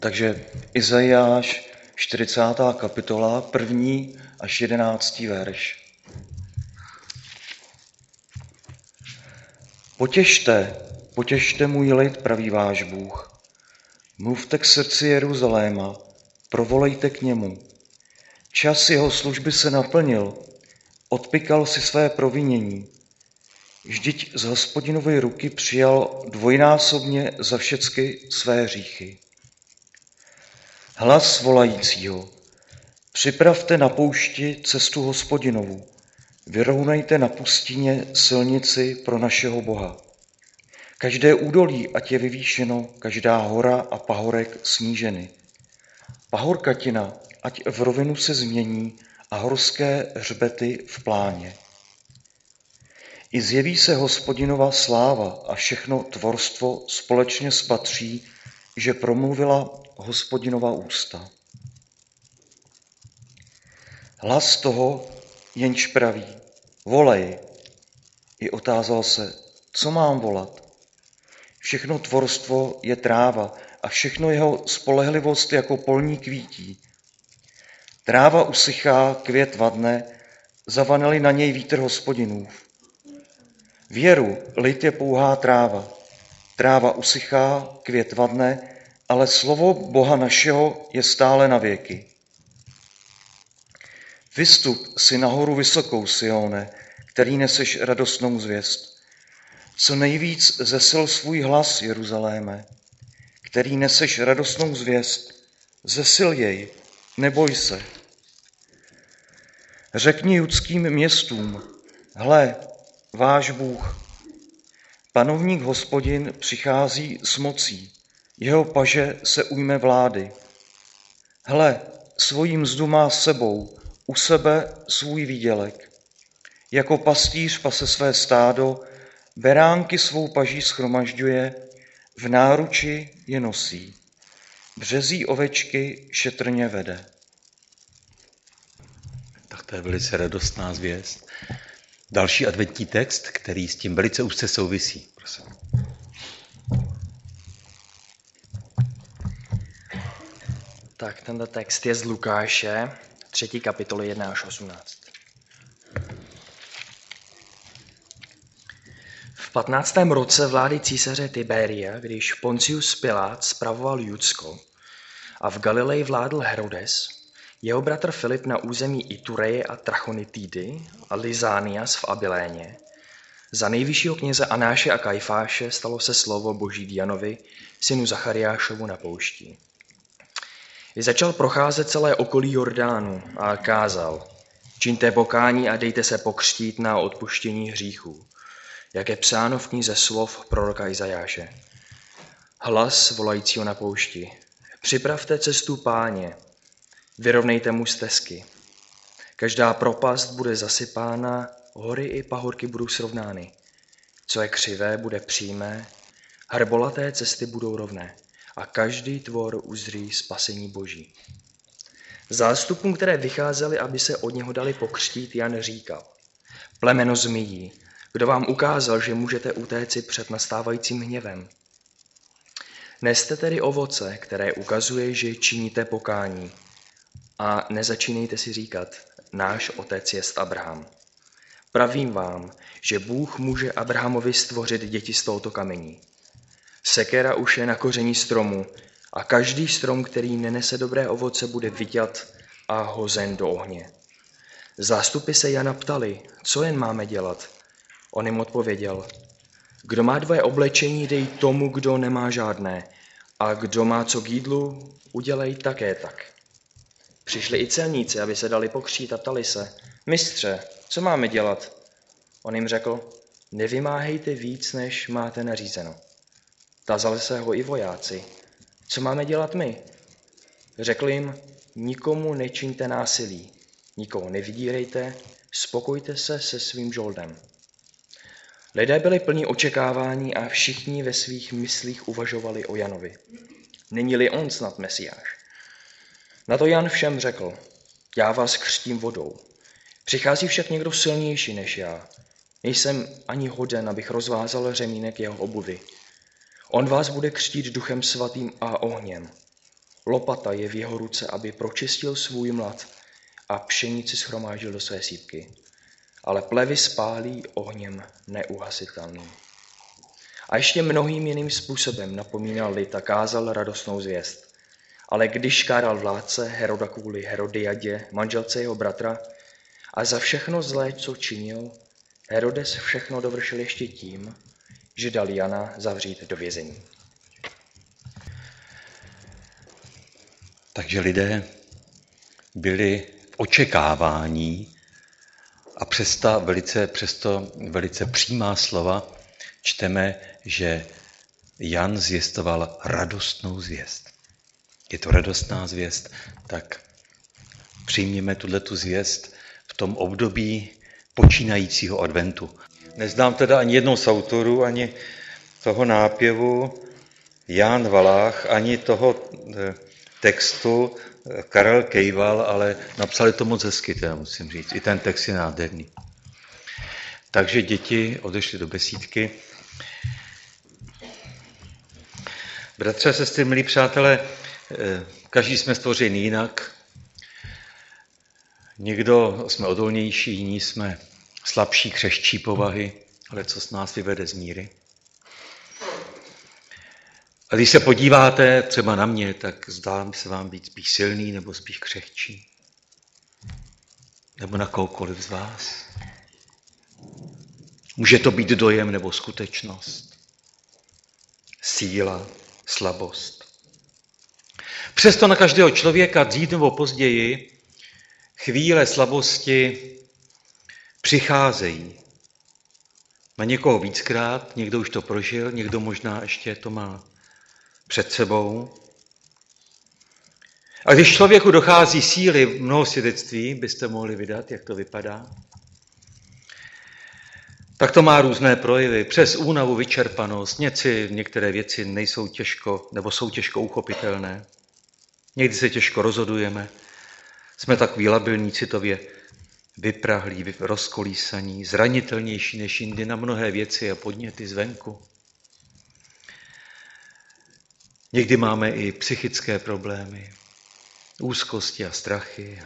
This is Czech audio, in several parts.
Takže Izajáš 40. kapitola, 1. až 11. verš. Potěšte můj lid, praví váš Bůh. Mluvte k srdci Jeruzaléma, provolejte k němu. Čas jeho služby se naplnil, odpykal si své provinění. Vždyť z Hospodinovy ruky přijal dvojnásobně za všecky své hříchy. Hlas volajícího: připravte na poušti cestu Hospodinovu, vyrovnejte na pustině silnici pro našeho Boha. Každé údolí ať je vyvýšeno, každá hora a pahorek sníženy. Pahorkatina ať v rovinu se změní a horské hřbety v pláně. I zjeví se Hospodinova sláva a všechno tvorstvo společně spatří, že promluvila Hospodinova ústa. Hlas toho, jenž praví: volej. I otázal se: co mám volat? Všechno tvorstvo je tráva a všechno jeho spolehlivost jako polní kvítí. Tráva usychá, květ vadne, zavaneli na něj vítr Hospodinův. Věru, lid je pouhá tráva. Tráva usychá, květ vadne, ale slovo Boha našeho je stále na věky. Vystup si nahoru vysokou, Sione, který neseš radostnou zvěst. Co nejvíc zesil svůj hlas, Jeruzaléme, který neseš radostnou zvěst, zesil jej, neboj se. Řekni judským městům: hle, váš Bůh, panovník Hospodin přichází s mocí, jeho paže se ujme vlády. Hle, svoji mzdu má s sebou, u sebe svůj výdělek. Jako pastýř pase své stádo, beránky svou paží shromažďuje, v náruči je nosí. Březí ovečky šetrně vede. Tak to je velice radostná zvěst. Další adventní text, který s tím velice úzce souvisí. Prosím. Tak tento text je z Lukáše, 3. kapitoly 1 až 18. V 15. roce vlády císaře Tiberia, když Poncius Pilát spravoval Judsko a v Galileji vládl Herodes, jeho bratr Filip na území Itureje a Trachonitidy a Lizánias v Abiléně, za nejvyššího kněze Anáše a Kajfáše stalo se slovo Boží k Janovi, synu Zachariášovu na poušti. Začal procházet celé okolí Jordánu a kázal: čiňte pokání a dejte se pokřtít na odpuštění hříchů, jak je psáno v knize slov proroka Izajáše. Hlas volajícího na poušti: připravte cestu Páně, vyrovnejte mu stezky. Každá propast bude zasypána, hory i pahorky budou srovnány. Co je křivé, bude přímé, hrbolaté cesty budou rovné a každý tvor uzří spasení Boží. Zástupům, které vycházely, aby se od něho dali pokřtít, Jan říkal: plemeno zmijí, kdo vám ukázal, že můžete utéci před nastávajícím hněvem? Neste tedy ovoce, které ukazuje, že činíte pokání, a nezačínejte si říkat: náš otec jest Abraham. Pravím vám, že Bůh může Abrahamovi stvořit děti z tohoto kamení. Sekera už je na koření stromu a každý strom, který nenese dobré ovoce, bude vyťat a hozen do ohně. Zástupy se Jana ptali: co jen máme dělat? On jim odpověděl: kdo má dvoje oblečení, dej tomu, kdo nemá žádné, a kdo má co k jídlu, udělej také tak. Přišli i celníci, aby se dali pokřtít, a ptali se: mistře, co máme dělat? On jim řekl: nevymáhejte víc, než máte nařízeno. Tázali se ho i vojáci: co máme dělat my? Řekl jim: nikomu nečiňte násilí, nikoho nevydírejte, spokojte se se svým žoldem. Lidé byli plní očekávání a všichni ve svých myslích uvažovali o Janovi. Není-li on snad Mesiáš? Na to Jan všem řekl: já vás křtím vodou. Přichází však někdo silnější než já. Nejsem ani hoden, abych rozvázal řemínek jeho obuvi. On vás bude křtít Duchem svatým a ohněm. Lopata je v jeho ruce, aby pročistil svůj mlad a pšenici shromáždil do své sýpky. Ale plevy spálí ohněm neuhasitelným. A ještě mnohým jiným způsobem napomínal lid a kázal radostnou zvěst. Ale když káral vládce Heroda kvůli Herodiadě, manželce jeho bratra, a za všechno zlé, co činil, Herodes všechno dovršil ještě tím, že dal Jana zavřít do vězení. Takže lidé byli v očekávání a přesto velice přímá slova čteme, že Jan zvěstoval radostnou zvěst. Je to radostná zvěst, tak přijměme tuhletu zvěst v tom období počínajícího adventu. Neznám teda ani jednou z autorů, ani toho nápěvu Jan Valách, ani toho textu Karel Kejval, ale napsali to moc hezky, teda musím říct. I ten text je nádherný. Takže děti odešly do besídky. Bratře a sestry, milí přátelé, každý jsme stvořeni jinak. Někdo jsme odolnější, jiní jsme slabší, křehčí povahy, ale co z nás vyvede z míry. A když se podíváte třeba na mě, tak zdá se vám být spíš silný nebo spíš křehčí. Nebo na kohokoliv z vás. Může to být dojem nebo skutečnost. Síla, slabost. Přesto na každého člověka dřív nebo později chvíle slabosti přicházejí. Na někoho víckrát, někdo už to prožil, někdo možná ještě to má před sebou. A když člověku dochází síly, mnoho svědectví byste mohli vydat, jak to vypadá, tak to má různé projevy. Přes únavu, vyčerpanost, některé věci nejsou těžko, nebo jsou těžko uchopitelné. Někdy se těžko rozhodujeme. Jsme takový labilní, citově vyprahlí, rozkolísaní, zranitelnější než jindy na mnohé věci a podněty zvenku. Někdy máme i psychické problémy, úzkosti a strachy,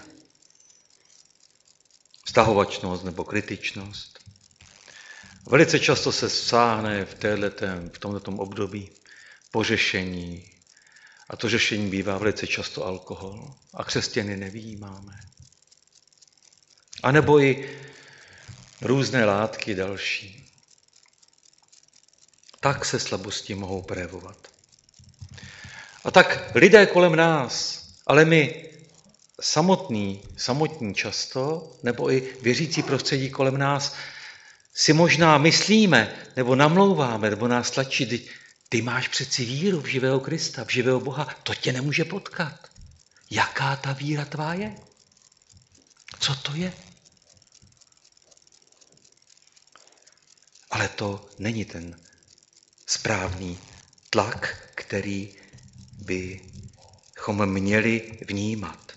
vztahovačnost nebo kritičnost. Velice často se sáhne v tomto období po řešení. A to řešení bývá velice často alkohol. A křesťany nevyjímáme. A nebo i různé látky další. Tak se slabosti mohou projevovat. A tak lidé kolem nás, ale my samotní často, nebo i věřící prostředí kolem nás, si možná myslíme, nebo namlouváme, nebo nás tlačí, ty máš přeci víru v živého Krista, v živého Boha, to tě nemůže potkat. Jaká ta víra tvá je? Co to je? Ale to není ten správný tlak, který bychom měli vnímat.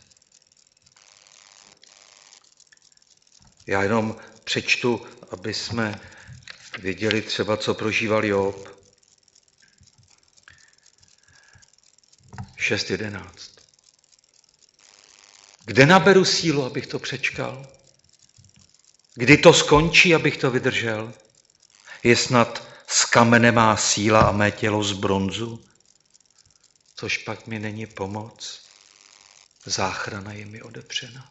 Já jenom přečtu, aby jsme věděli třeba, co prožíval Job. 6.11. Kde naberu sílu, abych to přečkal? Kdy to skončí, abych to vydržel? Je snad z kamene má síla a mé tělo z bronzu? Což pak mi není pomoc. Záchrana je mi odepřena.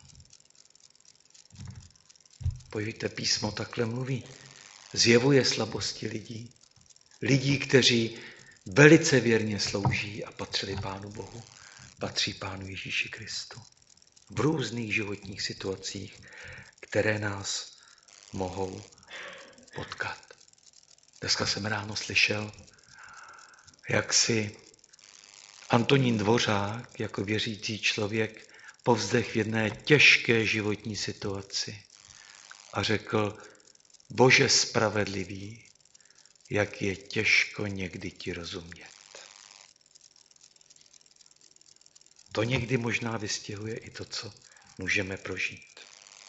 Pojďte, písmo takhle mluví. Zjevuje slabosti lidí. Lidí, kteří velice věrně slouží a patřili Pánu Bohu. Patří Pánu Ježíši Kristu. V různých životních situacích, které nás mohou potkat. Dneska jsem ráno slyšel, jak si Antonín Dvořák jako věřící člověk povzdech v jedné těžké životní situaci a řekl, Bože spravedlivý, jak je těžko někdy ti rozumět. To někdy možná vystihuje i to, co můžeme prožít.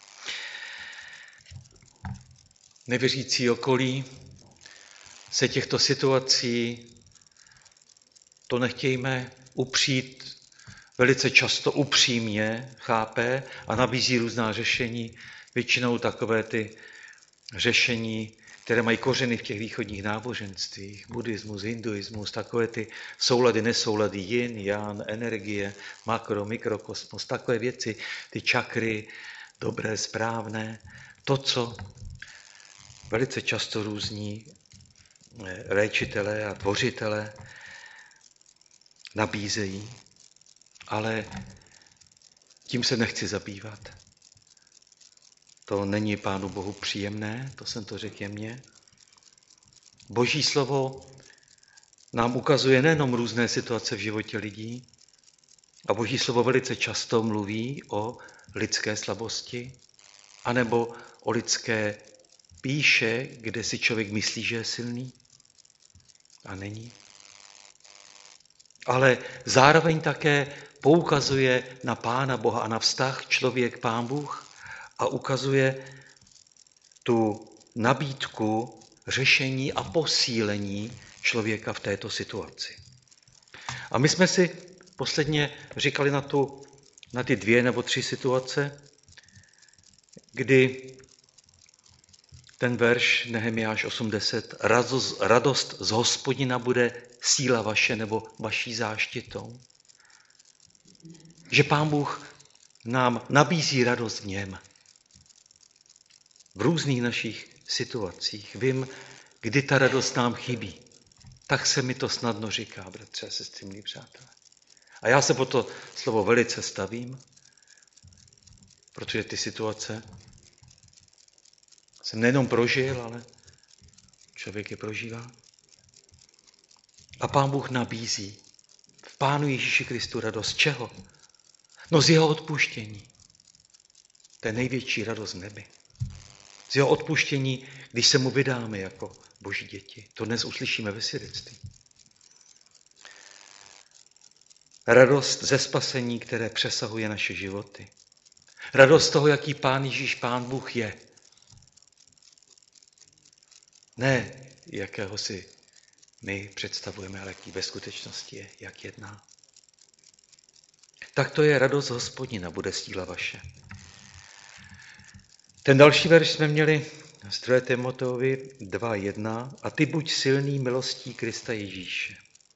Nevěřící okolí se těchto situací to nechtějme upřít velice často upřímně chápe a nabízí různá řešení, většinou takové ty řešení, které mají kořeny v těch východních náboženstvích, buddhismus, hinduismus, takové ty soulady, nesoulady, yin, yang, energie, makro, mikrokosmos, takové věci, ty čakry, dobré, správné, to, co velice často různí léčitelé a tvořitelé nabízejí, ale tím se nechci zabývat. To není Pánu Bohu příjemné, to jsem to řekl jemně. Boží slovo nám ukazuje nejenom různé situace v životě lidí, a Boží slovo velice často mluví o lidské slabosti, anebo o lidské píše, kde si člověk myslí, že je silný a není. Ale zároveň také poukazuje na Pána Boha a na vztah člověk-Pán Bůh a ukazuje tu nabídku řešení a posílení člověka v této situaci. A my jsme si posledně říkali na ty 2 nebo 3 situace, kdy ten verš Nehemiáš 8:10, radost z Hospodina bude síla vaše nebo vaší záštitou. Že Pán Bůh nám nabízí radost v něm. V různých našich situacích. Vím, kdy ta radost nám chybí. Tak se mi to snadno říká, bratře a sestry, milí přátelé. A já se po to slovo velice stavím, protože ty situace jsem nejenom prožil, ale člověk je prožívá. A Pán Bůh nabízí v Pánu Ježíši Kristu radost. Čeho? No z jeho odpuštění. To je největší radost v nebi. Z jeho odpuštění, když se mu vydáme jako Boží děti. To dnes uslyšíme ve svědectví. Radost ze spasení, které přesahuje naše životy. Radost toho, jaký Pán Ježíš, Pán Bůh je. Ne, jakého si my představujeme, ale jaký ve skutečnosti je, jak jedná. Tak to je radost Hospodina, bude síla vaše. Ten další verš jsme měli z 2. Timoteovi 2:1. A ty buď silný milostí Krista Ježíše.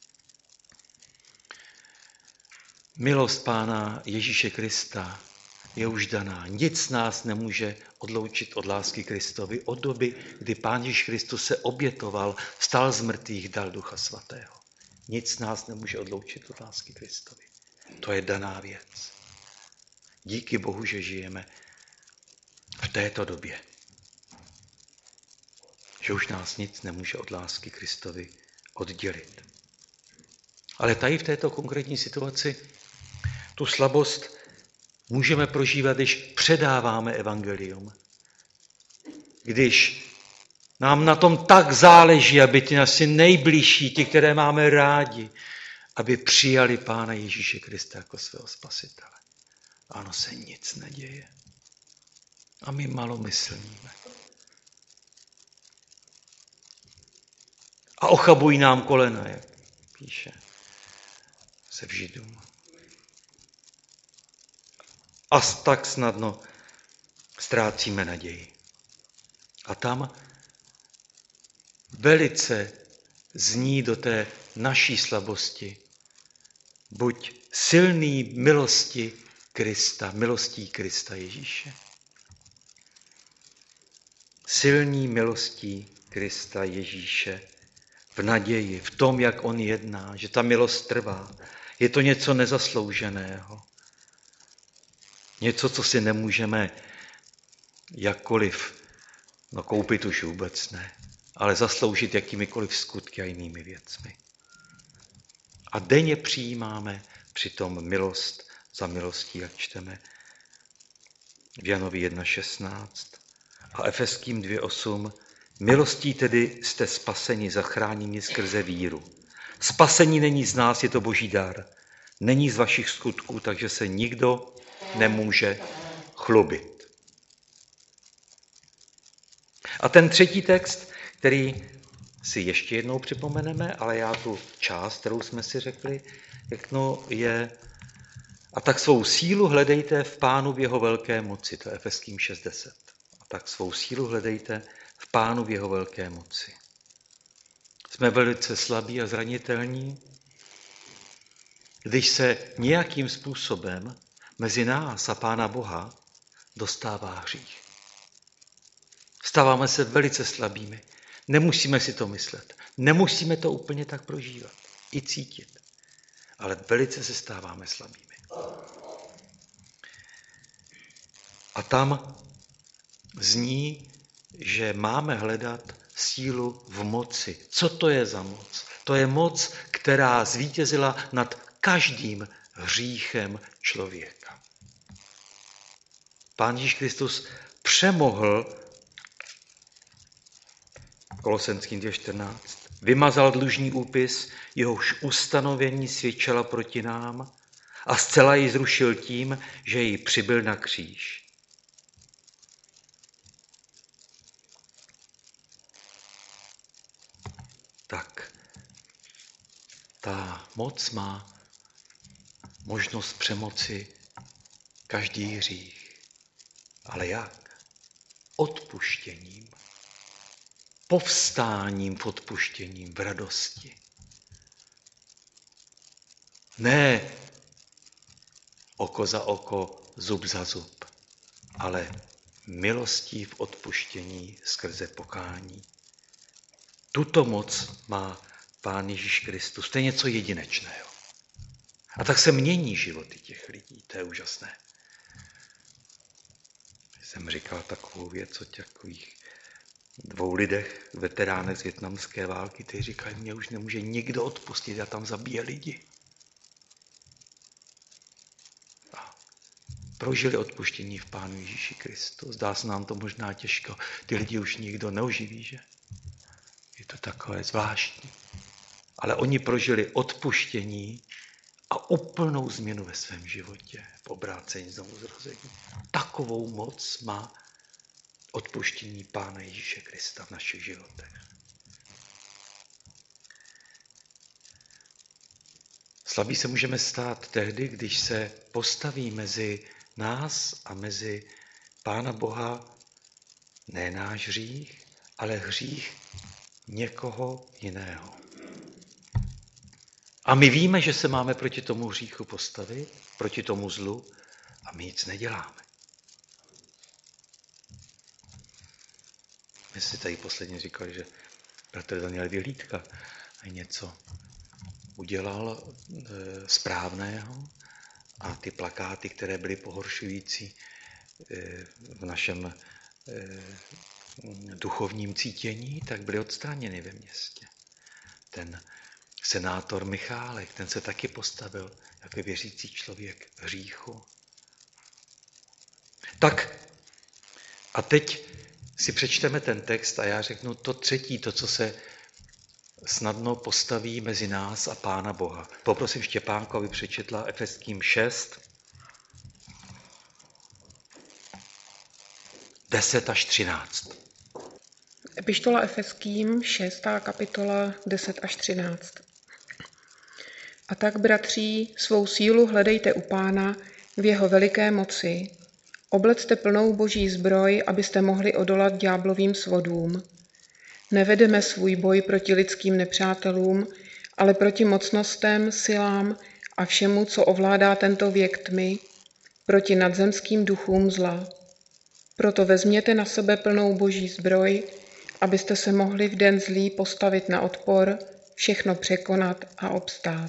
Milost Pána Ježíše Krista je už daná. Nic nás nemůže odloučit od lásky Kristovi od doby, kdy Pán Ježíš Kristus se obětoval, vstal z mrtvých, dal Ducha Svatého. Nic nás nemůže odloučit od lásky Kristovi. To je daná věc. Díky Bohu, že žijeme v této době. Že už nás nic nemůže od lásky Kristovi oddělit. Ale tady v této konkrétní situaci tu slabost můžeme prožívat, když předáváme evangelium. Když nám na tom tak záleží, aby ti naši nejbližší, ti, které máme rádi, aby přijali Pána Ježíše Krista jako svého spasitele. Ano, se nic neděje. A my malomyslníme. A ochabují nám kolena, jak píše se v Židům. A tak snadno ztrácíme naději. A tam velice zní do té naší slabosti buď silný milostí Krista Ježíše. Silný milostí Krista Ježíše v naději, v tom, jak on jedná, že ta milost trvá. Je to něco nezaslouženého. Něco, co si nemůžeme jakkoliv, koupit už vůbec ne, ale zasloužit jakýmikoliv skutky a jinými věcmi. A denně přijímáme přitom milost za milostí, jak čteme v Janovi 1:16 a Efeským 2:8. Milostí tedy jste spaseni, zachráněni skrze víru. Spasení není z nás, je to Boží dar. Není z vašich skutků, takže se nikdo nemůže chlubit. A ten třetí text, který si ještě jednou připomeneme, ale já tu část, kterou jsme si řekli, je A tak svou sílu hledejte v Pánu v jeho velké moci. To je Efeským 6:10. A tak svou sílu hledejte v Pánu v jeho velké moci. Jsme velice slabí a zranitelní, když se nějakým způsobem mezi nás a Pána Boha dostává hřích. Stáváme se velice slabými. Nemusíme si to myslet. Nemusíme to úplně tak prožívat. I cítit. Ale velice se stáváme slabými. A tam zní, že máme hledat sílu v moci. Co to je za moc? To je moc, která zvítězila nad každým hříchem člověka. Pán Ježíš Kristus přemohl, Kolosenským 2:14, vymazal dlužní úpis, jehož ustanovení svědčila proti nám a zcela ji zrušil tím, že ji přibyl na kříž. Tak ta moc má možnost přemoci každý hřích. Ale jak? Odpuštěním. Povstáním v odpuštěním, v radosti. Ne oko za oko, zub za zub, ale milostí v odpuštění skrze pokání. Tuto moc má Pán Ježíš Kristus. To je něco jedinečného. A tak se mění životy těch lidí. To je úžasné. Jsem říkal takovou věc o takových 2 lidech, veteránech z vietnamské války, kteří říkají, mě už nemůže nikdo odpustit, já tam zabije lidi. A prožili odpuštění v Pánu Ježíši Kristu. Zdá se nám to možná těžko. Ty lidi už nikdo neoživí, že? Je to takové zvláštní. Ale oni prožili odpuštění a úplnou změnu ve svém životě, v obrácení znovuzrození. Takovou moc má odpuštění Pána Ježíše Krista v našich životech. Slabí se můžeme stát tehdy, když se postaví mezi nás a mezi Pána Boha ne náš hřích, ale hřích někoho jiného. A my víme, že se máme proti tomu hříchu postavit, proti tomu zlu, a my nic neděláme. My si tady posledně říkali, že bratr Daniel Vyhlídka něco udělal správného a ty plakáty, které byly pohoršující v našem duchovním cítění, tak byly odstraněny ve městě. Ten senátor Michálek, ten se taky postavil jako věřící člověk hříchu. Tak a teď si přečteme ten text a já řeknu to třetí, to, co se snadno postaví mezi nás a Pána Boha. Poprosím Štěpánku, aby přečetla Efeským 6, 10 až 13. Epištola Efeským, 6. kapitola, 10 až 13. A tak, bratří, svou sílu hledejte u Pána v jeho veliké moci. Oblecte plnou boží zbroj, abyste mohli odolat ďáblovým svodům. Nevedeme svůj boj proti lidským nepřátelům, ale proti mocnostem, silám a všemu, co ovládá tento věk tmy, proti nadzemským duchům zla. Proto vezměte na sebe plnou boží zbroj, abyste se mohli v den zlý postavit na odpor, všechno překonat a obstát.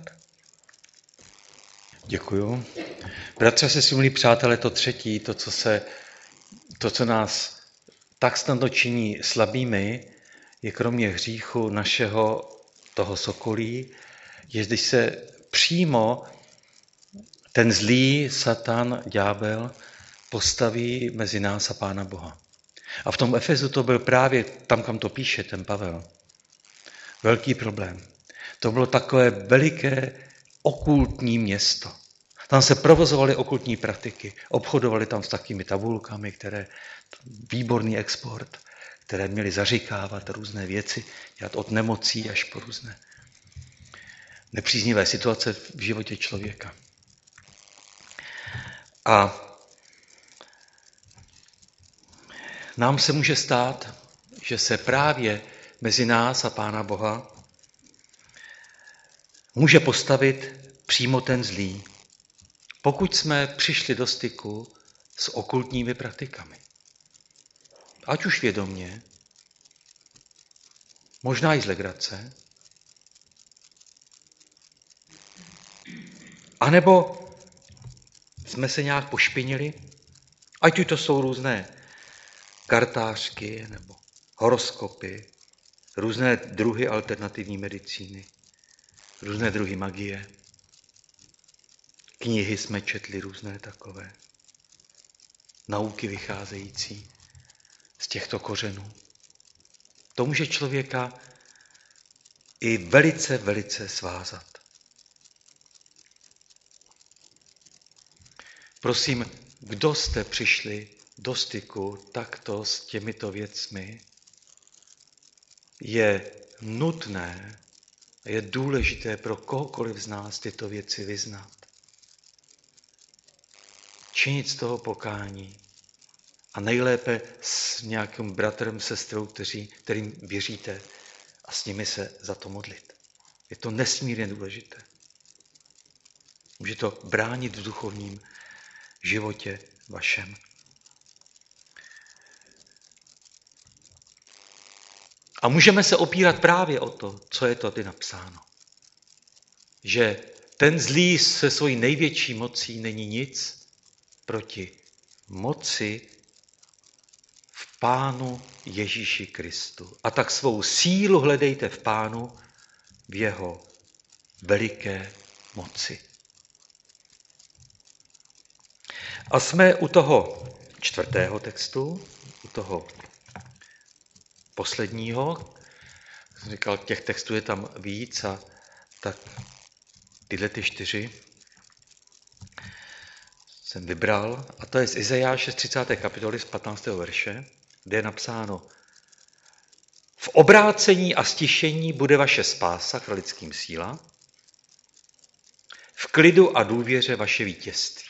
Děkuju. Bratře, se milí přátelé, to třetí, to, co nás tak snadno činí slabými, je kromě hříchu našeho toho sokolí, je, když se přímo ten zlý Satan, ďábel, postaví mezi nás a Pána Boha. A v tom Efezu to byl právě, tam kam to píše ten Pavel, velký problém. To bylo takové veliké okultní město. Tam se provozovaly okultní praktiky, obchodovali tam s takými tabulkami, které výborný export, které měly zaříkávat různé věci, dělat od nemocí až po různé nepříznivé situace v životě člověka. A nám se může stát, že se právě mezi nás a Pána Boha může postavit přímo ten zlý, pokud jsme přišli do styku s okultními praktikami. Ať už vědomně, možná i z legrace, anebo jsme se nějak pošpinili, ať už to jsou různé kartářky nebo horoskopy, různé druhy alternativní medicíny, různé druhy magie. Knihy jsme četli různé takové. Nauky vycházející z těchto kořenů. To může člověka i velice, velice svázat. Prosím, kdo jste přišli do styku takto s těmito věcmi, je nutné, je důležité pro kohokoliv z nás tyto věci vyznat. Činit z toho pokání a nejlépe s nějakým bratrem, sestrou, kterým věříte a s nimi se za to modlit. Je to nesmírně důležité. Může to bránit v duchovním životě vašem. A můžeme se opírat právě o to, co je tady napsáno. Že ten zlý se svojí největší mocí není nic proti moci v Pánu Ježíši Kristu. A tak svou sílu hledejte v Pánu v jeho veliké moci. A jsme u toho 4. textu, u toho posledního. Jsem říkal, těch textů je tam víc, a tak tyhle 4 jsem vybral. A to je z Izajáše z 30. kapitoly z 15. verše, kde je napsáno: v obrácení a stišení bude vaše spása, kralickým síla, v klidu a důvěře vaše vítězství.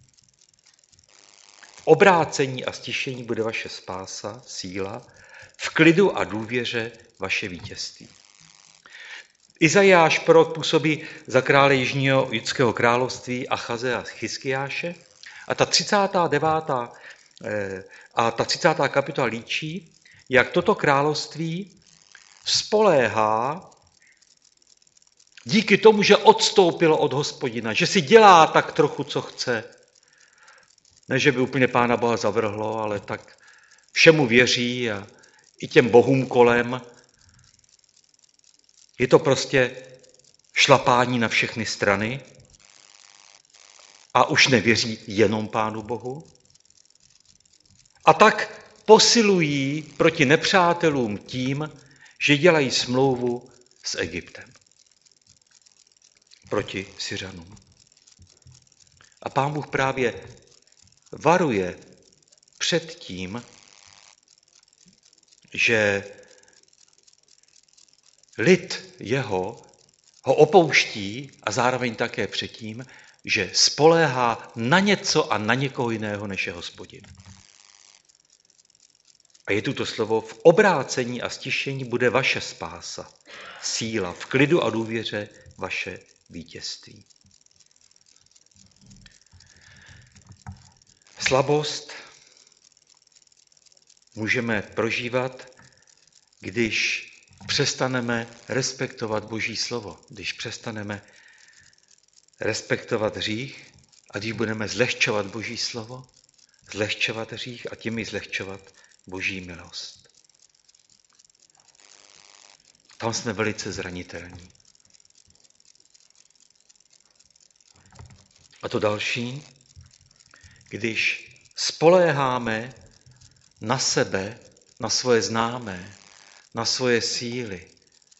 V obrácení a stišení bude vaše spása, síla, v klidu a důvěře vaše vítězství. Izajáš prorok působí za krále jižního judského království Achaze a Chiskiáše a ta 30. kapitola líčí, jak toto království spoléhá díky tomu, že odstoupilo od Hospodina, že si dělá tak trochu, co chce. Ne, že by úplně Pána Boha zavrhlo, ale tak všemu věří a i těm bohům kolem. Je to prostě šlapání na všechny strany a už nevěří jenom Pánu Bohu. A tak posilují proti nepřátelům tím, že dělají smlouvu s Egyptem proti Syřanům. A Pán Bůh právě varuje před tím, že lid jeho ho opouští, a zároveň také před tím, že spoléhá na něco a na někoho jiného, než je Hospodin. A je tu to slovo: v obrácení a stišení bude vaše spása, síla, v klidu a důvěře vaše vítězství. Slabost můžeme prožívat, když přestaneme respektovat Boží slovo, když přestaneme respektovat hřích a když budeme zlehčovat Boží slovo, zlehčovat hřích a tím i zlehčovat Boží milost. Tam jsme velice zranitelní. A to další, když spoléháme na sebe, na svoje známé, na svoje síly,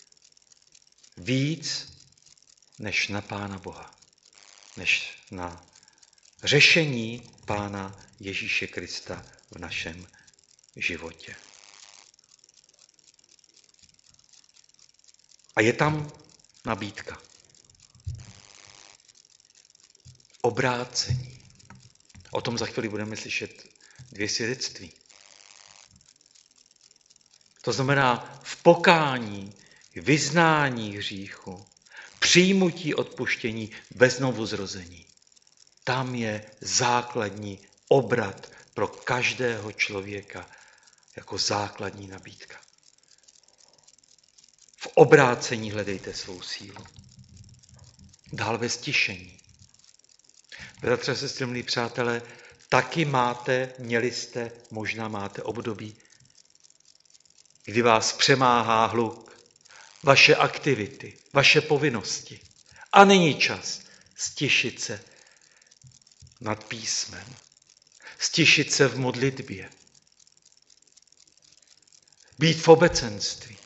víc než na Pána Boha, než na řešení Pána Ježíše Krista v našem životě. A je tam nabídka. Obrácení. O tom za chvíli budeme slyšet 2 svědectví. To znamená v pokání, vyznání hříchu, přijmutí odpuštění bez znovuzrození. Tam je základní obrat pro každého člověka jako základní nabídka. V obrácení hledejte svou sílu. Dál ve stišení. Bratře, sestry, milí přátelé, taky měli jste, možná máte období, kdy vás přemáhá hluk, vaše aktivity, vaše povinnosti. A není čas stišit se nad písmem, stišit se v modlitbě, být v obecenství.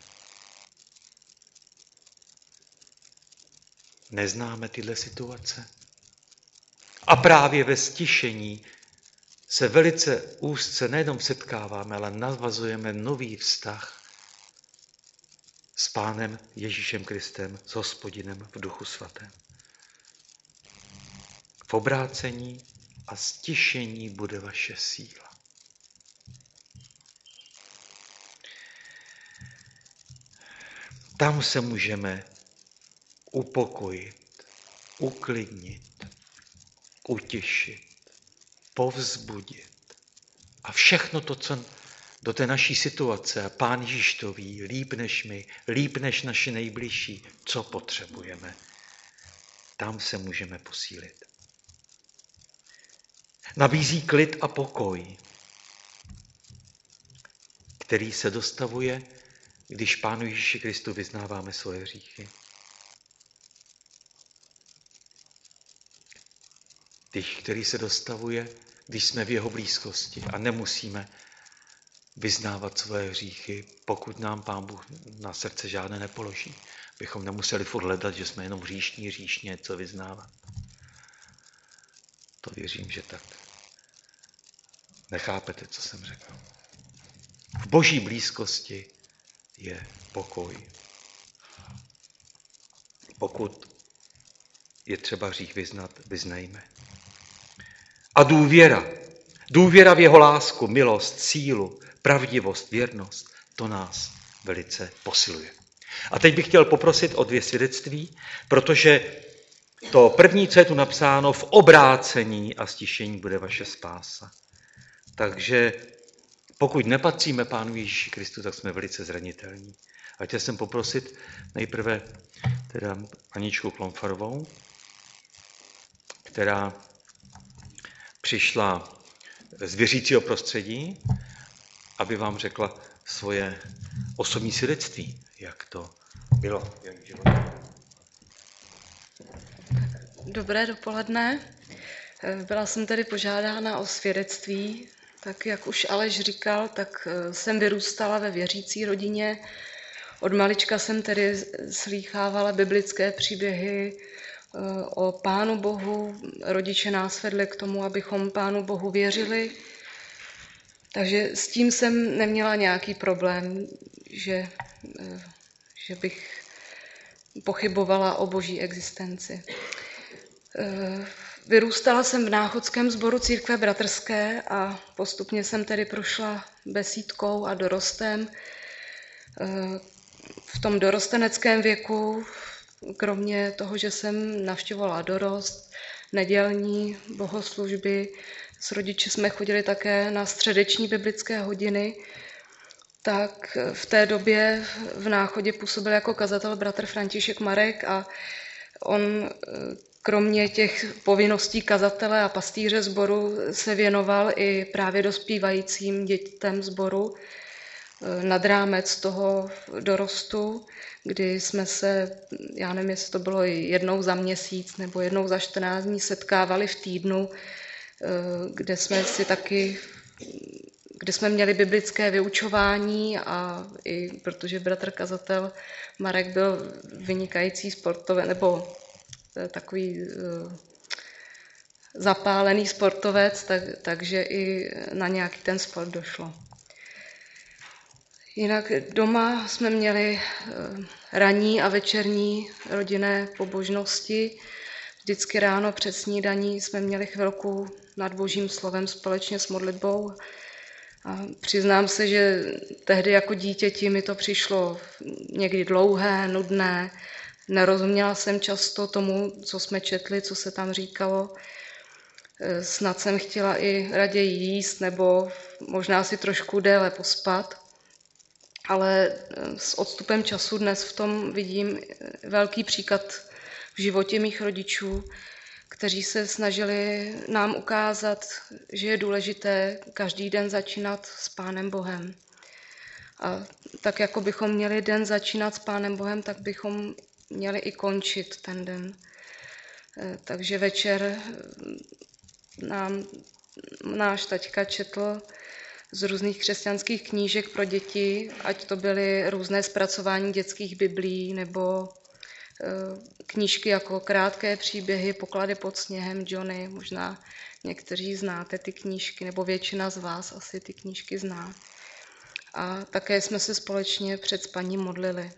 Neznáme tyhle situace? A právě ve stišení se velice úzce nejenom setkáváme, ale navazujeme nový vztah s Pánem Ježíšem Kristem, s Hospodinem v Duchu Svatém. V obrácení a stišení bude vaše síla. Tam se můžeme upokojit, uklidnit, utěšit, povzbudit. A všechno to, co do té naší situace, a Pán Ježíš to ví, líp než my, líp než naši nejbližší, co potřebujeme, tam se můžeme posílit. Nabízí klid a pokoj, který se dostavuje, když Pánu Ježíši Kristu vyznáváme svoje hříchy. Který se dostavuje, když jsme v jeho blízkosti a nemusíme vyznávat svoje hříchy, pokud nám Pán Bůh na srdce žádné nepoloží. Bychom nemuseli furt hledat, že jsme jenom hříšní něco vyznávat. To věřím, že tak nechápete, co jsem řekl. V Boží blízkosti je pokoj. Pokud je třeba hřích vyznat, vyznejme. A důvěra. Důvěra v jeho lásku, milost, sílu, pravdivost, věrnost, to nás velice posiluje. A teď bych chtěl poprosit o 2 svědectví, protože to první, co je tu napsáno, v obrácení a stišení bude vaše spása. Takže pokud nepatříme Pánu Ježíši Kristu, tak jsme velice zranitelní. A chtěl jsem poprosit nejprve teda Aničku Klomfarovou, která přišla z věřícího prostředí, aby vám řekla svoje osobní svědectví, jak to bylo. Dobré dopoledne. Byla jsem tedy požádána o svědectví, tak jak už Aleš říkal, tak jsem vyrůstala ve věřící rodině. Od malička jsem tedy slýchávala biblické příběhy o Pánu Bohu. Rodiče nás vedli k tomu, abychom Pánu Bohu věřili. Takže s tím jsem neměla nějaký problém, že bych pochybovala o Boží existenci. Vyrůstala jsem v Náchodském sboru církve bratrské a postupně jsem tedy prošla besídkou a dorostem. V tom dorosteneckém věku, kromě toho, že jsem navštěvovala dorost, nedělní bohoslužby, s rodiči jsme chodili také na středeční biblické hodiny, tak v té době v Náchodě působil jako kazatel bratr František Marek a on kromě těch povinností kazatele a pastýře sboru se věnoval i právě dospívajícím dětem sboru nad rámec toho dorostu, kdy jsme se, já nevím, jestli to bylo jednou za měsíc nebo jednou za 14 dní, setkávali v týdnu, kde jsme měli biblické vyučování a i protože bratr kazatel Marek byl vynikající sportovec, nebo takový zapálený sportovec, takže i na nějaký ten sport došlo. Jinak doma jsme měli ranní a večerní rodinné pobožnosti. Vždycky ráno před snídaní jsme měli chvilku nad Božím slovem společně s modlitbou. A přiznám se, že tehdy jako dítěti mi to přišlo někdy dlouhé, nudné. Nerozuměla jsem často tomu, co jsme četli, co se tam říkalo. Snad jsem chtěla i raději jíst nebo možná si trošku déle pospat. Ale s odstupem času dnes v tom vidím velký příklad v životě mých rodičů, kteří se snažili nám ukázat, že je důležité každý den začínat s Pánem Bohem. A tak jako bychom měli den začínat s Pánem Bohem, tak bychom měli i končit ten den. Takže večer nám náš taťka četl z různých křesťanských knížek pro děti, ať to byly různé zpracování dětských biblí nebo knížky jako Krátké příběhy, Poklady pod sněhem, Johnny. Možná někteří znáte ty knížky, nebo většina z vás asi ty knížky zná. A také jsme se společně před spaním modlili.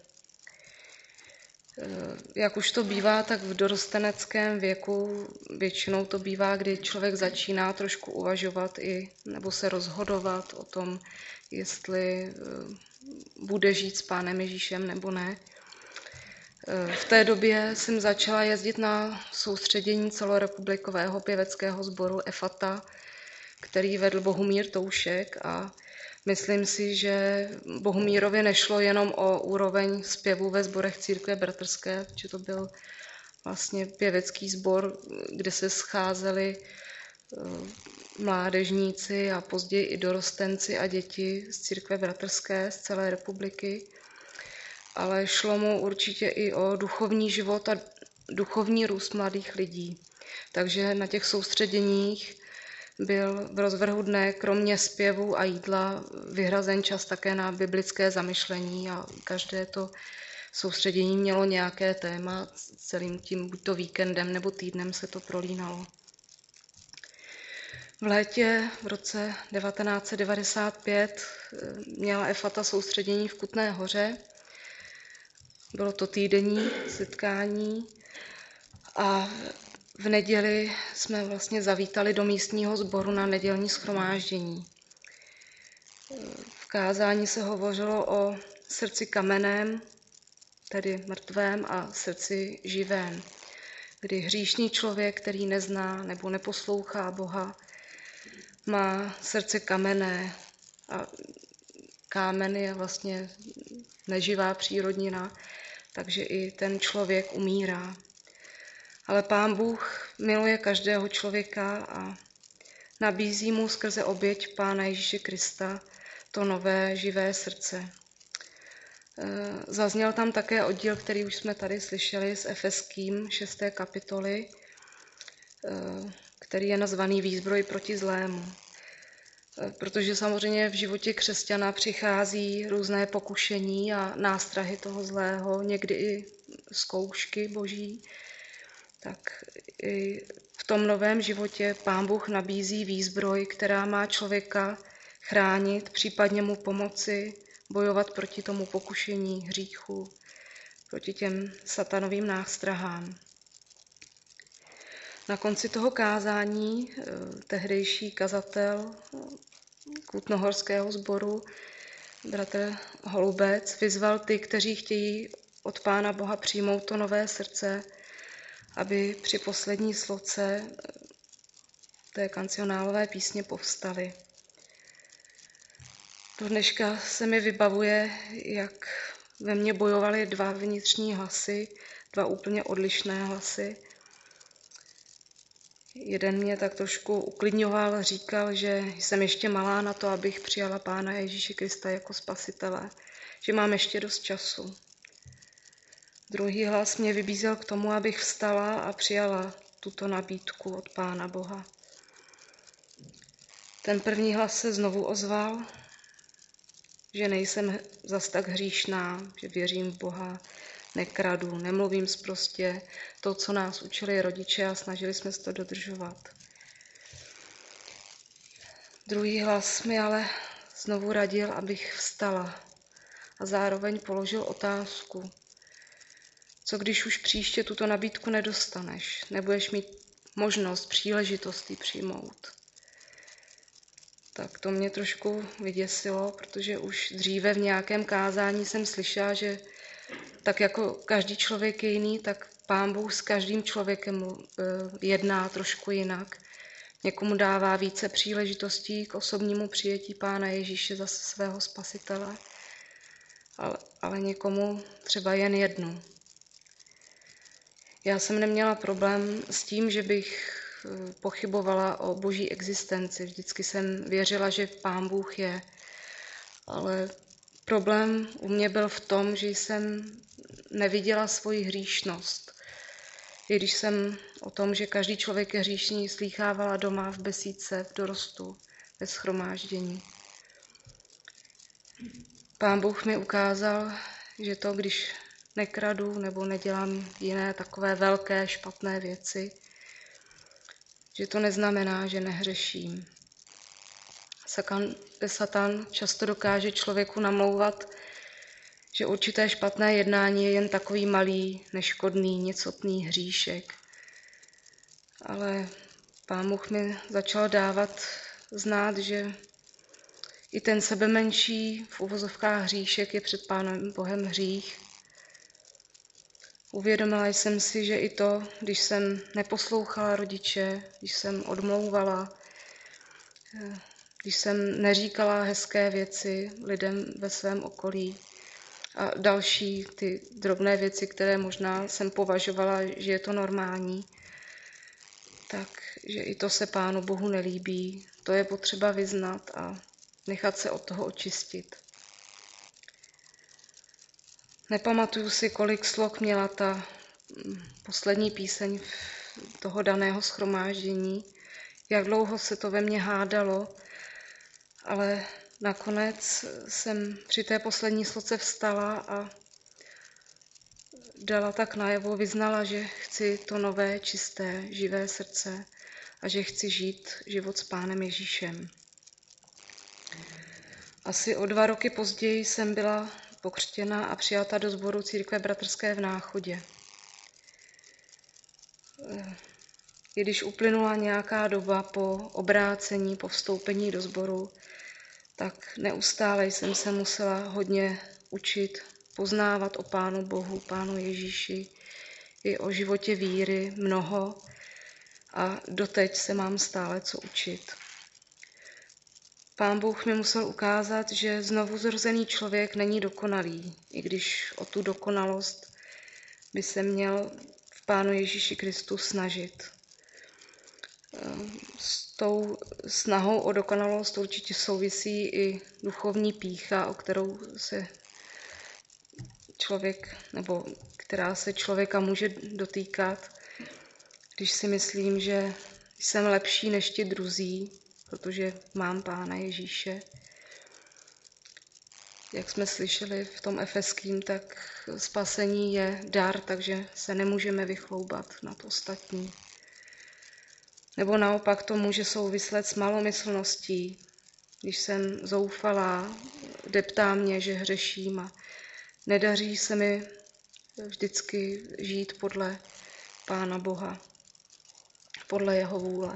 Jak už to bývá, tak v dorosteneckém věku většinou to bývá, kdy člověk začíná trošku uvažovat nebo se rozhodovat o tom, jestli bude žít s Pánem Ježíšem nebo ne. V té době jsem začala jezdit na soustředění celorepublikového pěveckého sboru Efata, který vedl Bohumír Toušek, a myslím si, že Bohumírovi nešlo jenom o úroveň zpěvu ve sborech Církve bratrské, protože to byl vlastně pěvecký sbor, kde se scházeli mládežníci a později i dorostenci a děti z Církve bratrské z celé republiky. Ale šlo mu určitě i o duchovní život a duchovní růst mladých lidí. Takže na těch soustředěních byl v rozvrhu dne kromě zpěvu a jídla vyhrazen čas také na biblické zamyšlení a každé to soustředění mělo nějaké téma, celým tím buď to víkendem nebo týdnem se to prolínalo. V létě v roce 1995 měla Efata soustředění v Kutné Hoře. Bylo to týdenní setkání a v neděli jsme vlastně zavítali do místního sboru na nedělní shromáždění. V kázání se hovořilo o srdci kamenném, tedy mrtvém, a srdci živém, kdy hříšný člověk, který nezná nebo neposlouchá Boha, má srdce kamenné a kámen je vlastně neživá přírodnina, takže i ten člověk umírá. Ale Pán Bůh miluje každého člověka a nabízí mu skrze oběť Pána Ježíše Krista to nové živé srdce. Zazněl tam také oddíl, který už jsme tady slyšeli z Efeským 6. kapitoly, který je nazvaný Výzbroj proti zlému. Protože samozřejmě v životě křesťana přichází různé pokušení a nástrahy toho zlého, někdy i zkoušky boží, tak i v tom novém životě Pán Bůh nabízí výzbroj, která má člověka chránit, případně mu pomoci bojovat proti tomu pokušení, hříchu, proti těm satanovým nástrahám. Na konci toho kázání tehdejší kazatel Kutnohorského sboru, bratr Holubec, vyzval ty, kteří chtějí od Pána Boha přijmout to nové srdce, aby při poslední sloce té kancionálové písně povstali. Do dneška se mi vybavuje, jak ve mně bojovaly dva vnitřní hlasy, dva úplně odlišné hlasy. Jeden mě tak trošku uklidňoval, říkal, že jsem ještě malá na to, abych přijala Pána Ježíše Krista jako spasitele, že mám ještě dost času. Druhý hlas mě vybízel k tomu, abych vstala a přijala tuto nabídku od Pána Boha. Ten první hlas se znovu ozval, že nejsem zas tak hříšná, že věřím v Boha, nekradu, nemluvím sprostě, to, co nás učili rodiče a snažili jsme se to dodržovat. Druhý hlas mi ale znovu radil, abych vstala a zároveň položil otázku, Co když už příště tuto nabídku nedostaneš, nebudeš mít možnost, příležitost ji přijmout? Tak to mě trošku vyděsilo, protože už dříve v nějakém kázání jsem slyšela, že tak jako každý člověk je jiný, tak Pán Bůh s každým člověkem jedná trošku jinak. Někomu dává více příležitostí k osobnímu přijetí Pána Ježíše za svého spasitele, ale někomu třeba jen jednu. Já jsem neměla problém s tím, že bych pochybovala o boží existenci. Vždycky jsem věřila, že Pán Bůh je. Ale problém u mě byl v tom, že jsem neviděla svoji hříšnost. I když jsem o tom, že každý člověk je hříšný, slýchávala doma v besídce, v dorostu, ve shromáždění. Pán Bůh mi ukázal, že to, když nekradu nebo nedělám jiné takové velké špatné věci, že to neznamená, že nehřeším. Satan často dokáže člověku namlouvat, že určité špatné jednání je jen takový malý, neškodný, nicotný hříšek. Ale Pán Bůh mi začal dávat znát, že i ten sebemenší v uvozovkách hříšek je před Pánem Bohem hřích. Uvědomila jsem si, že i to, když jsem neposlouchala rodiče, když jsem odmlouvala, když jsem neříkala hezké věci lidem ve svém okolí a další ty drobné věci, které možná jsem považovala, že je to normální, tak že i to se Pánu Bohu nelíbí. To je potřeba vyznat a nechat se od toho očistit. Nepamatuju si, kolik slov měla ta poslední píseň toho daného shromáždění, jak dlouho se to ve mně hádalo, ale nakonec jsem při té poslední sloce vstala a dala tak najevo, vyznala, že chci to nové, čisté, živé srdce a že chci žít život s Pánem Ježíšem. Asi o 2 roky později jsem byla pokřtěna a přijata do sboru Církve bratrské v Náchodě. I když uplynula nějaká doba po obrácení, po vstoupení do sboru, tak neustále jsem se musela hodně učit, poznávat o Pánu Bohu, Pánu Ježíši, i o životě víry mnoho a doteď se mám stále co učit. Pán Bůh mi musel ukázat, že znovu zrozený člověk není dokonalý, i když o tu dokonalost by se měl v Pánu Ježíši Kristu snažit. S tou snahou o dokonalost určitě souvisí i duchovní pýcha, o kterou se člověk, nebo která se člověka může dotýkat, když si myslím, že jsem lepší než ti druzí, protože mám Pána Ježíše. Jak jsme slyšeli v tom Efeským, tak spasení je dar, takže se nemůžeme vychloubat nad ostatní. Nebo naopak to může souvislet s malomyslností, když jsem zoufalá, deptá mě, že hřeším a nedaří se mi vždycky žít podle Pána Boha, podle jeho vůle.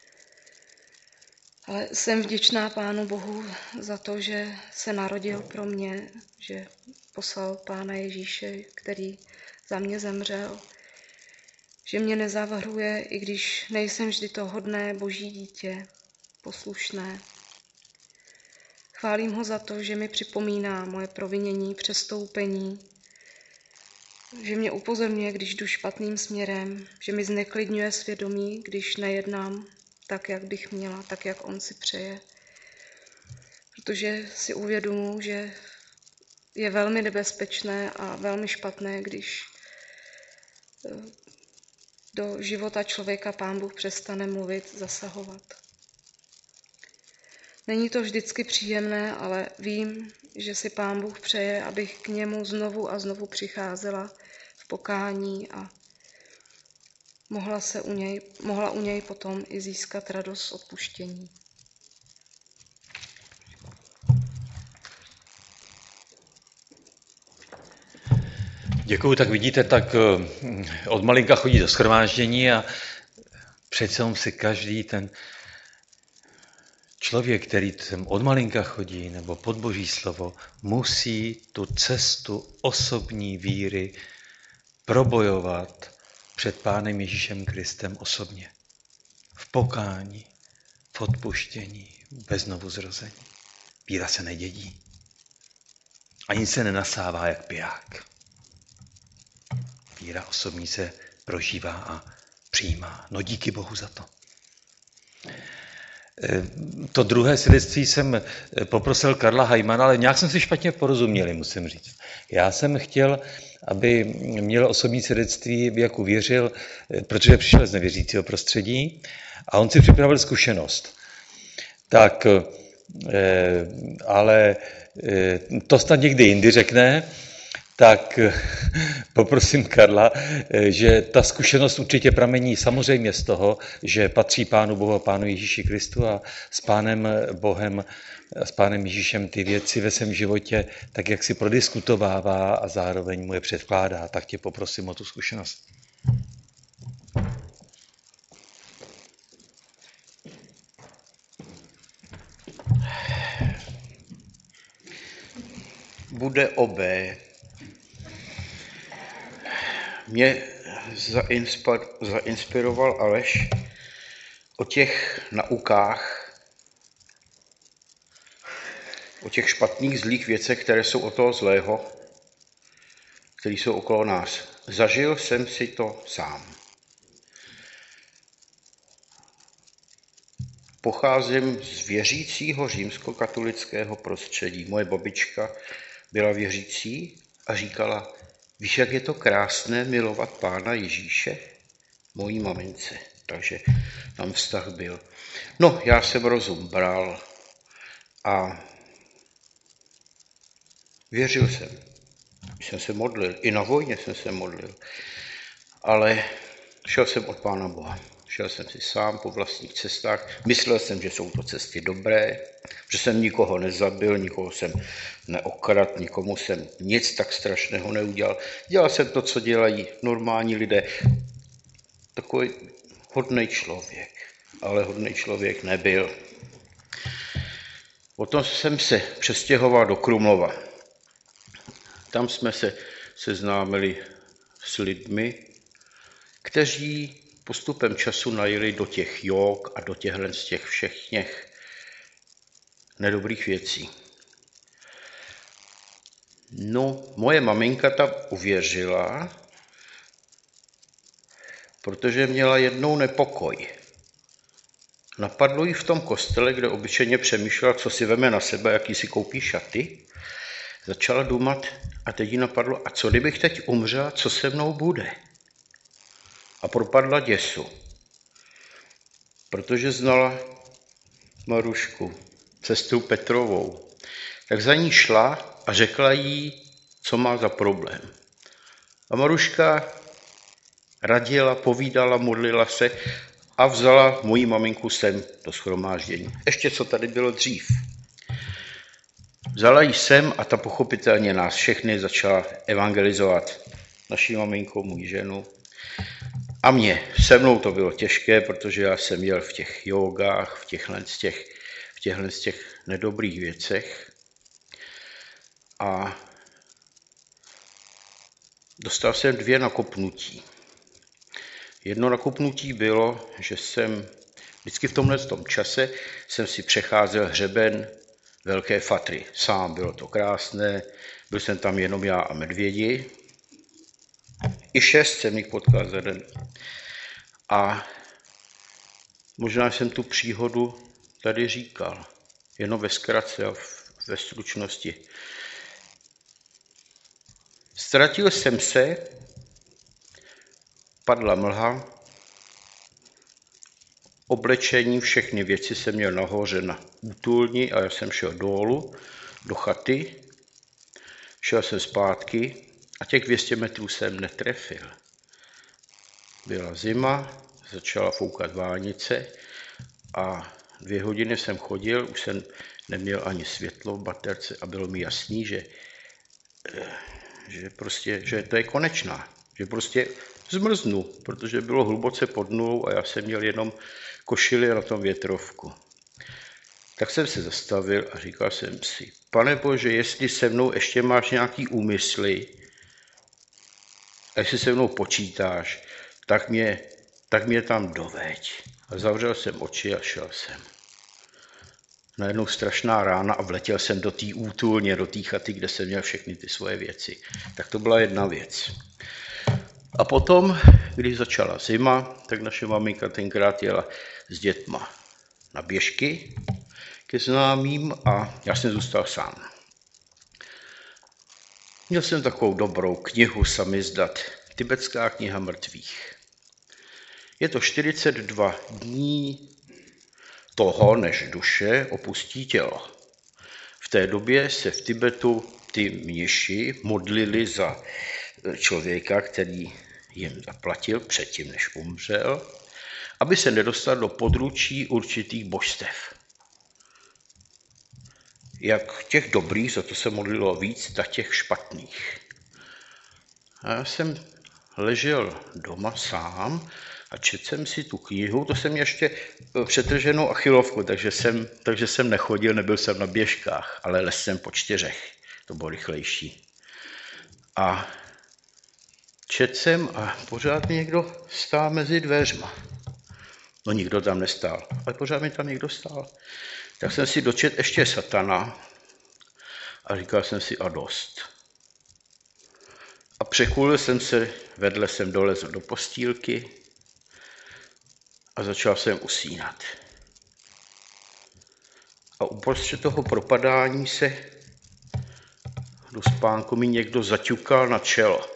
Ale jsem vděčná Pánu Bohu za to, že se narodil pro mě, že poslal Pána Ježíše, který za mě zemřel, že mě nezavrhuje, i když nejsem vždy to hodné Boží dítě, poslušné. Chválím ho za to, že mi připomíná moje provinění, přestoupení, že mě upozorňuje, když jdu špatným směrem, že mi zneklidňuje svědomí, když nejednám tak, jak bych měla, tak, jak on si přeje. Protože si uvědomuji, že je velmi nebezpečné a velmi špatné, když do života člověka Pán Bůh přestane mluvit, zasahovat. Není to vždycky příjemné, ale vím, že si Pán Bůh přeje, abych k němu znovu a znovu přicházela v pokání a mohla u něj potom i získat radost z odpuštění. Děkuju, tak vidíte, tak od malinka chodí do shromáždění a přece si každý ten člověk, který sem od malinka chodí nebo pod Boží slovo, musí tu cestu osobní víry probojovat před Pánem Ježíšem Kristem osobně. V pokání, v odpuštění, bez znovuzrození. Víra se nedědí. Ani se nenasává jak piják. Víra osobní se prožívá a přijímá. No díky Bohu za to. To druhé svědectví jsem poprosil Karla Hajmana, ale nějak jsem si špatně porozuměli, musím říct. Já jsem chtěl, aby měl osobní svědectví, jak uvěřil, protože přišel z nevěřícího prostředí a on si připravil zkušenost. Tak, ale to snad někdy jindy řekne, tak poprosím Karla, že ta zkušenost určitě pramení samozřejmě z toho, že patří Pánu Bohu a Pánu Ježíši Kristu a s Pánem Bohem, s Pánem Ježíšem ty věci ve svém životě tak, jak si prodiskutovává a zároveň mu je předkládá. Tak tě poprosím o tu zkušenost. Bude obé. Mě zainspiroval Aleš o těch naukách, o těch špatných, zlých věcech, které jsou od toho zlého, které jsou okolo nás. Zažil jsem si to sám. Pocházím z věřícího římskokatolického prostředí. Moje babička byla věřící a říkala, víš, jak je to krásné milovat Pána Ježíše? Mojí mamince. Takže tam vztah byl. No, já jsem rozum bral a věřil jsem. Jsem se modlil. I na vojně jsem se modlil. Ale šel jsem od Pána Boha. Šel jsem si sám po vlastních cestách. Myslel jsem, že jsou to cesty dobré, že jsem nikoho nezabil, nikoho jsem neokradl, nikomu jsem nic tak strašného neudělal. Dělal jsem to, co dělají normální lidé. Takový hodnej člověk, ale hodnej člověk nebyl. Potom jsem se přestěhoval do Krumlova. Tam jsme se seznámili s lidmi, kteří postupem času najeli do těch jog a do těchhle z těch všech nedobrých věcí. No, moje maminka tam uvěřila, protože měla jednou nepokoj. Napadlo jí v tom kostele, kde obyčejně přemýšlela, co si veme na sebe, jaký si koupí šaty. Začala důmat a teď jí napadlo, a co kdybych teď umřela, co se mnou bude? A propadla děsu, protože znala Marušku, sestru Petrovou. Tak za ní šla a řekla jí, co má za problém. A Maruška radila, povídala, modlila se a vzala moji maminku sem do shromáždění. Ještě co tady bylo dřív. Vzala ji sem a ta pochopitelně nás všechny začala evangelizovat. Naši maminkou, můj ženu. A mě, se mnou to bylo těžké, protože já jsem jel v těch jogách, v těchhle z těch nedobrých věcech. A dostal jsem 2 nakopnutí. Jedno nakopnutí bylo, že jsem vždycky v tomhle čase jsem si přecházel hřeben Velké Fatry. Sám bylo to krásné, byl jsem tam jenom já a medvědi. I 6 jsem jich potkal za den. A možná jsem tu příhodu tady říkal, jenom ve zkratce a ve stručnosti. Ztratil jsem se, padla mlha, oblečení, všechny věci jsem měl nahoře na útulni a já jsem šel dolů do chaty, šel jsem zpátky a těch 200 metrů jsem netrefil. Byla zima, začala foukat vánice a 2 hodiny jsem chodil, už jsem neměl ani světlo v baterce a bylo mi jasný, že to je konečná, že prostě zmrznu, protože bylo hluboce pod nulou a já jsem měl jenom košili na tom větrovku. Tak jsem se zastavil a říkal jsem si, Pane Bože, jestli se mnou ještě máš nějaký úmysly, a jestli se mnou počítáš, tak mě tam doveď. A zavřel jsem oči a šel jsem. Najednou strašná rána a vletěl jsem do té útulně, do té chaty, kde jsem měl všechny ty svoje věci. Tak to byla jedna věc. A potom, když začala zima, tak naše maminka tenkrát jela s dětma na běžky ke známým a já jsem zůstal sám. Měl jsem takovou dobrou knihu samizdat, Tibetská kniha mrtvých. Je to 42 dní toho, než duše opustí tělo. V té době se v Tibetu ty mniši modlili za člověka, který jim zaplatil předtím, než umřel, aby se nedostal do područí určitých božstev. Jak těch dobrých, za to se modlilo víc, tak těch špatných. A já jsem ležel doma sám a četl jsem si tu knihu, to jsem měl ještě přetrženou achilovku, takže jsem nechodil, nebyl jsem na běžkách, ale les jsem po 4, to bylo rychlejší. A četl jsem a pořád mi někdo stál mezi dveřma. No nikdo tam nestál, ale pořád mi tam někdo stál. Tak jsem si dočetl ještě Satana a říkal jsem si a dost. A překulil jsem se, vedle jsem dolezl do postýlky a začal jsem usínat. A uprostřed toho propadání se do spánku mi někdo zaťukal na čelo.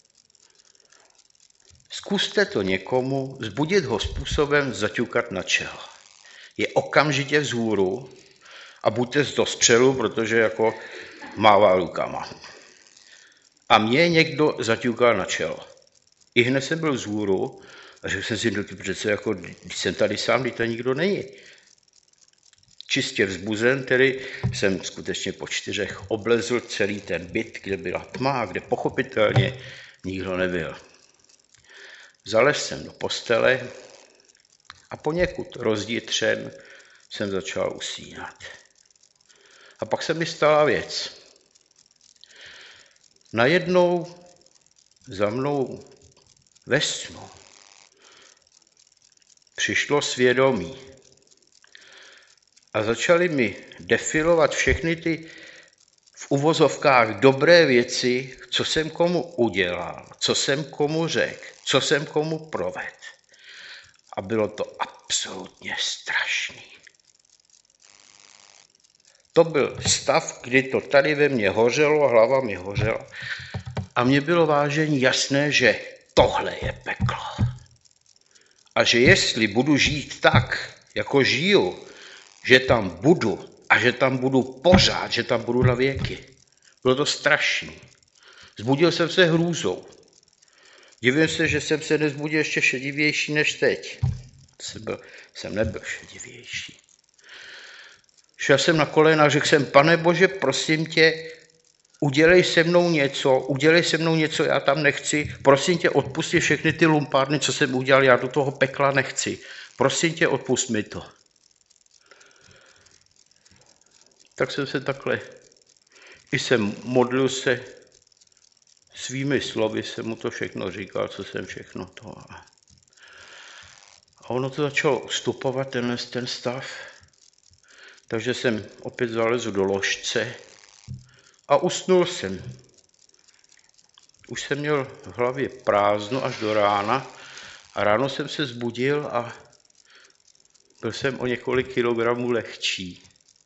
Zkuste to někomu, zbudit ho způsobem zaťukat na čelo. Je okamžitě vzhůru a buďte z dostřelu, protože jako mává rukama. A mě někdo zaťukal na čelo. I hned jsem byl vzhůru a řekl jsem si, přece jako, když jsem tady sám, když tady nikdo není. Čistě vzbuzen, tedy jsem skutečně po 4 oblezl celý ten byt, kde byla tma a kde pochopitelně nikdo nebyl. Zalez jsem do postele a poněkud rozjitřen jsem začal usínat. A pak se mi stala věc. Najednou za mnou ve snu přišlo svědomí a začaly mi defilovat všechny ty v uvozovkách dobré věci, co jsem komu udělal, co jsem komu řekl, co jsem komu provedl. A bylo to absolutně strašný. To byl stav, kdy to tady ve mně hořelo, hlava mi hořela. A mně bylo vážení jasné, že tohle je peklo. A že jestli budu žít tak, jako žiju, že tam budu a že tam budu pořád, že tam budu na věky. Bylo to strašný. Zbudil jsem se hrůzou. Divím se, že jsem se nezbudil ještě šedivější než teď. Jsem nebyl šedivější. Šel jsem na kolena a řekl jsem, Pane Bože, prosím tě, udělej se mnou něco, já tam nechci. Prosím tě, odpusti všechny ty lumpárny, co jsem udělal, já do toho pekla nechci. Prosím tě, odpust mi to. Tak jsem se takhle, i jsem modlil se, svými slovy jsem mu to všechno říkal, co jsem všechno to. A ono to začalo ustupovat, ten stav. Takže jsem opět zalezl do ložce a usnul jsem. Už jsem měl v hlavě prázdno až do rána a ráno jsem se zbudil a byl jsem o několik kilogramů lehčí.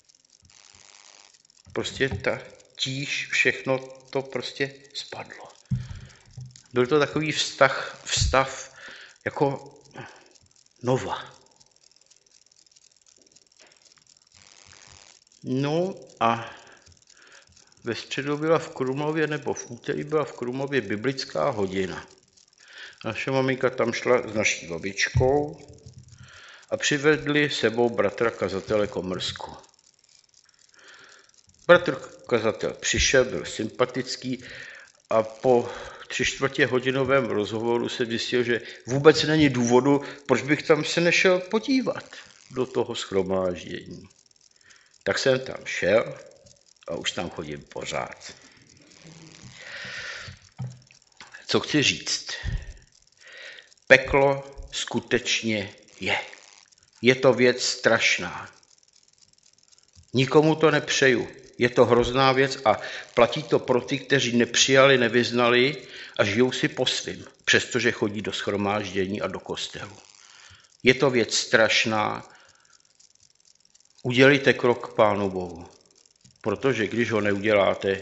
Prostě ta tíž, všechno to prostě spadlo. Byl to takový vztav jako nova. No a ve středu byla v Krumlově, nebo v úterý byla v Krumlově biblická hodina. Naše maminka tam šla s naší babičkou a přivedli sebou bratra kazatele Komrsku. Bratr kazatel přišel, byl sympatický A po 3/4 hodinovém rozhovoru jsem zjistil, že vůbec není důvodu, proč bych tam se nešel podívat do toho shromáždění. Tak jsem tam šel a už tam chodím pořád. Co chci říct? Peklo skutečně je. Je to věc strašná. Nikomu to nepřeju. Je to hrozná věc a platí to pro ty, kteří nepřijali, nevyznali a žijou si po svým, přestože chodí do shromáždění a do kostelu. Je to věc strašná. Udělejte krok k Pánu Bohu, protože když ho neuděláte,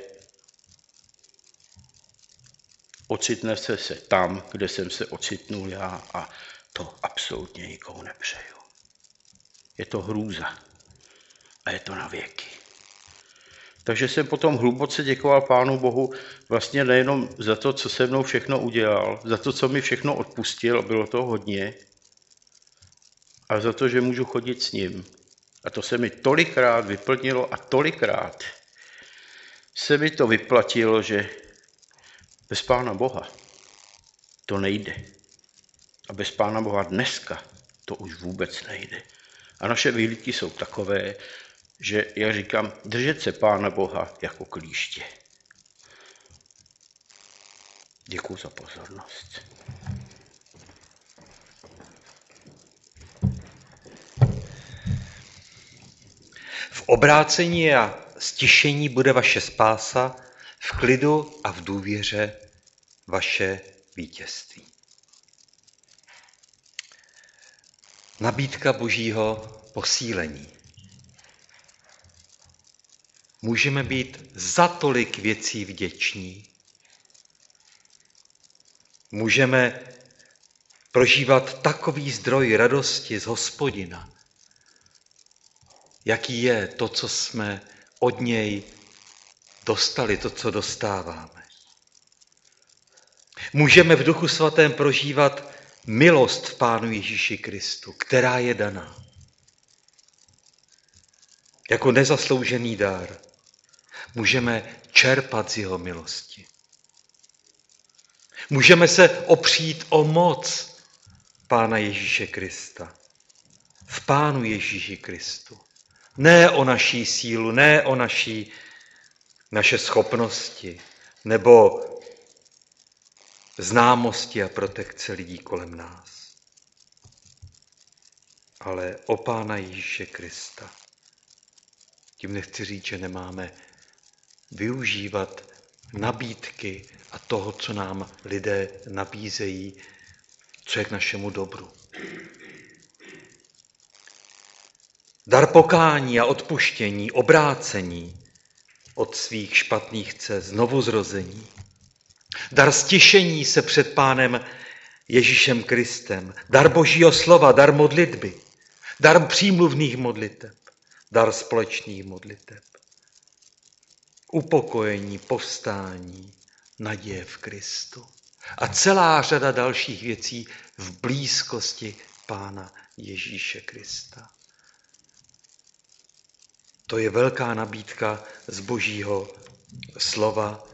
ocitne se tam, kde jsem se ocitnul já a to absolutně nikomu nepřeju. Je to hrůza a je to na věky. Takže jsem potom hluboce děkoval Pánu Bohu vlastně nejenom za to, co se mnou všechno udělal, za to, co mi všechno odpustil, a bylo to hodně, a za to, že můžu chodit s ním. A to se mi tolikrát vyplnilo a tolikrát se mi to vyplatilo, že bez Pána Boha to nejde. A bez Pána Boha dneska to už vůbec nejde. A naše vyhlídky jsou takové, že, jak říkám, držet se Pána Boha jako klíště. Děkuji za pozornost. V obrácení a stišení bude vaše spása, v klidu a v důvěře vaše vítězství. Nabídka Božího posílení. Můžeme být za tolik věcí vděční. Můžeme prožívat takový zdroj radosti z Hospodina, jaký je to, co jsme od něj dostali, to, co dostáváme. Můžeme v Duchu Svatém prožívat milost v Pánu Ježíši Kristu, která je daná. Jako nezasloužený dar můžeme čerpat z jeho milosti. Můžeme se opřít o moc Pána Ježíše Krista. V Pánu Ježíši Kristu. Ne o naší sílu, ne o naše schopnosti nebo známosti a protekce lidí kolem nás. Ale o Pána Ježíše Krista. Tím nechci říct, že nemáme využívat nabídky a toho, co nám lidé nabízejí, co je k našemu dobru. Dar pokání a odpuštění, obrácení od svých špatných cest, znovuzrození. Dar stišení se před Pánem Ježíšem Kristem. Dar Božího slova, dar modlitby. Dar přímluvných modliteb. Dar společných modliteb. Upokojení, povstání, naděje v Kristu. A celá řada dalších věcí v blízkosti Pána Ježíše Krista. To je velká nabídka z Božího slova